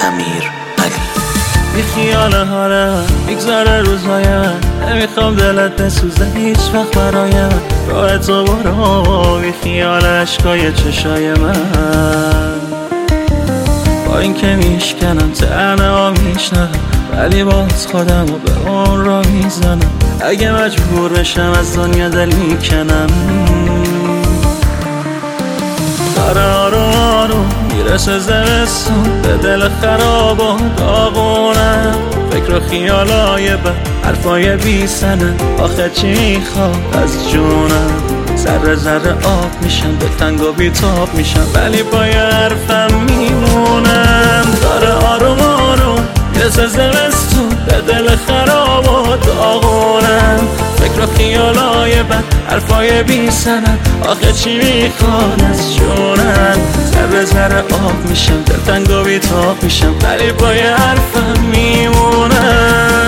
امیر علی. بی خیال حالم میگذره روزهای من، نمیخوام دلت بسوزه هیچ وقت برایم. راه تو برو بی خیال عشقای چشای من. با این که میشکنم تنه ها میشنم، ولی باز خودم رو به اون را میزنم. اگه مجبور بشم از دنیا دل میکنم. داره آروم آروم میرسه زمستون، به دل خراب و داغونم. فکر و خیالای بد، حرفای بی سنه، آخه چی میخواد از جونم؟ ذره ذره آب میشم، به تنگ و بی تاب میشم، ولی با یه حرفم میمونم. داره آروم آروم میرسه زمستون، به دل خراب و داغونم. فکر و خیالای بد، حرفای بی سند، آخه چی میخواد از جونم؟ ذره ذره آب میشم، دلتنگ و بی تاب میشم، ولی با یه حرفم میمونم.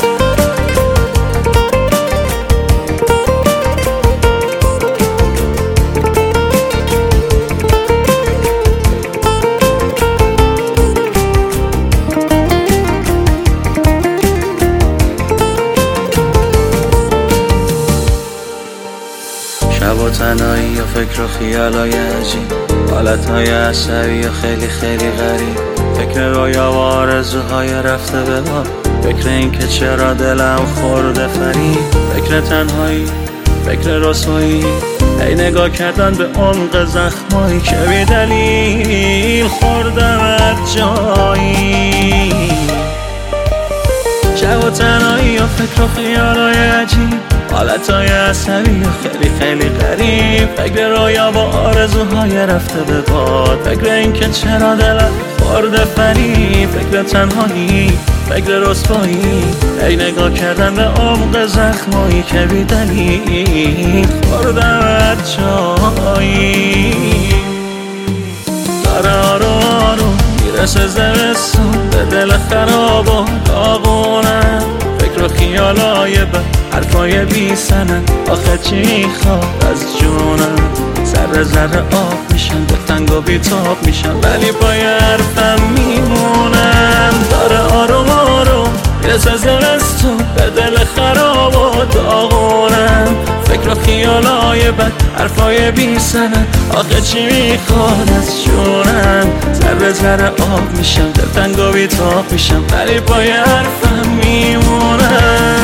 شب و تنهایی و فکر و خیالای عجیب، حالتهای عصبی و خیلی خیلی غریب. فکر رویا و آرزوهای رفته به باد، فکر این که چرا دلم خورده فریب. فکر تنهایی، فکر رسوایی، ای نگاه کردن به عمق زخمایی که بی دلیل خوردم از جایی. شب و تنهایی و فکر و خیالای عجیب، حالتهای عصبی و خیلی خیلی غریب. فکر رویا با آرزوهای رفته به باد، فکر این که چرا دلم خورده فریب. فکر تنهایی، فکر رسوایی، ای نگاه کردن به عمق زخمایی که بی دلیل خوردم از جایی. داره آروم آروم میرسه زمستون، به دل خراب و داغونم. فکر و خیالای بد، حرفای بی سند، آخه چی میخواد از جونم؟ ذره ذره آب میشم، دلتنگ و بی تاب میشم، ولی با یه حرفم میمونم. داره آروم آروم میرسه زمستون، به دل خراب و داغونم. فکر و خیالای بد، حرفای بی سند، آخه چی میخواد از جونم؟ ذره ذره آب میشم، دلتنگ و بی تاب میشم، ولی با یه حرفم میمونم.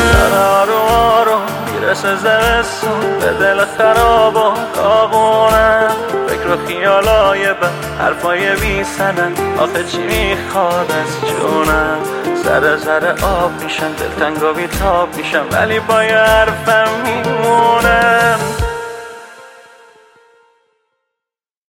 میرسه زمستون، به دل خراب و داغونم. فکر و خیالای بد، حرفای بی سند، آخه چی میخواد از جونم؟ ذره ذره آب میشم، دلتنگ و بی تاب میشم، ولی با یه حرفم میمونم.